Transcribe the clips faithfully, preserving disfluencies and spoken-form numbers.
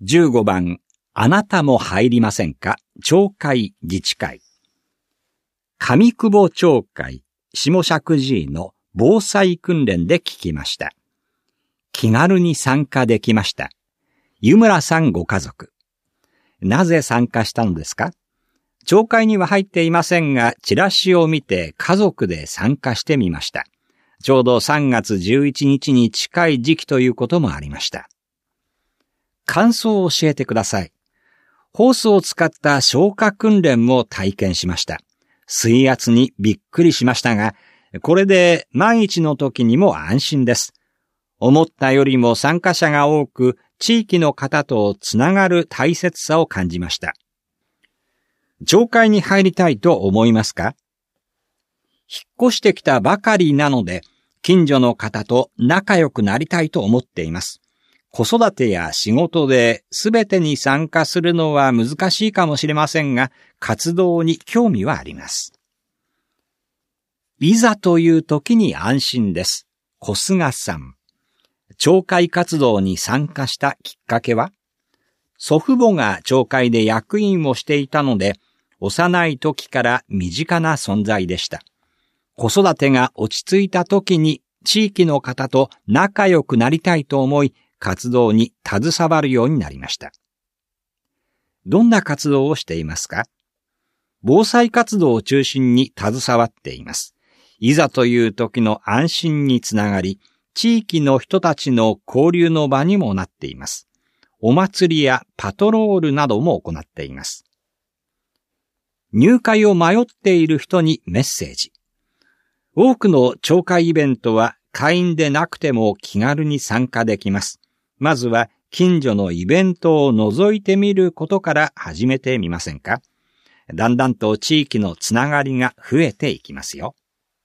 じゅうごばん、あなたも入りませんか？町会自治会。上久保町会下石神井の防災訓練で聞きました。気軽に参加できました。湯村さんご家族。なぜ参加したのですか？町会には入っていませんが、チラシを見て家族で参加してみました。ちょうどさんがつじゅういちにちに近い時期ということもありました。感想を教えてください。ホースを使った消火訓練も体験しました。水圧にびっくりしましたが、これで万一の時にも安心です。思ったよりも参加者が多く、地域の方とつながる大切さを感じました。町会に入りたいと思いますか？引っ越してきたばかりなので、近所の方と仲良くなりたいと思っています。子育てや仕事で全てに参加するのは難しいかもしれませんが、活動に興味はあります。いざという時に安心です。小菅さん。町会活動に参加したきっかけは？祖父母が町会で役員をしていたので、幼い時から身近な存在でした。子育てが落ち着いた時に地域の方と仲良くなりたいと思い、活動に携わるようになりました。どんな活動をしていますか？防災活動を中心に携わっています。いざという時の安心につながり、地域の人たちの交流の場にもなっています。お祭りやパトロールなども行っています。入会を迷っている人にメッセージ。多くの町会イベントは会員でなくても気軽に参加できます。まずは近所のイベントを覗いてみることから始めてみませんか？だんだんと地域のつながりが増えていきますよ。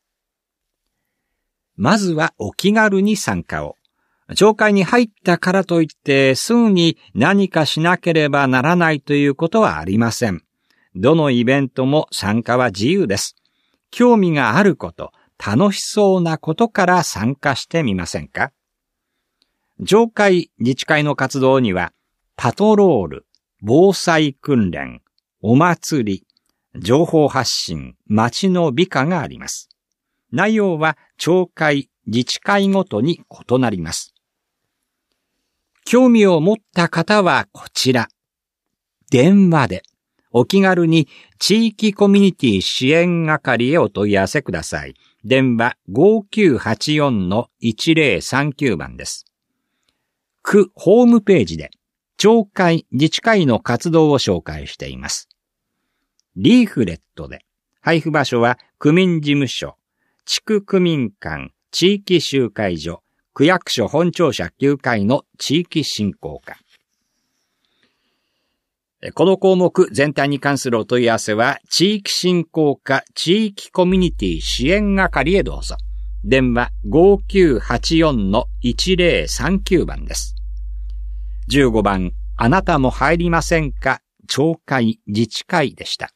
まずはお気軽に参加を。町会に入ったからといってすぐに何かしなければならないということはありません。どのイベントも参加は自由です。興味があること、楽しそうなことから参加してみませんか？町会、自治会の活動には、パトロール、防災訓練、お祭り、情報発信、町の美化があります。内容は町会、自治会ごとに異なります。興味を持った方はこちら。電話で、お気軽に地域コミュニティ支援係へお問い合わせください。電話 ごきゅうはちよんのいちぜろさんきゅう 番です。区ホームページで町会自治会の活動を紹介しています。リーフレットで配布場所は区民事務所、地区区民館、地域集会所、区役所本庁舎きゅうかいの地域振興課。この項目全体に関するお問い合わせは地域振興課地域コミュニティ支援係へどうぞ。電話 ごきゅうはちよんのいちぜろさんきゅう 番です。じゅうごばん、あなたも入りませんか？町会自治会でした。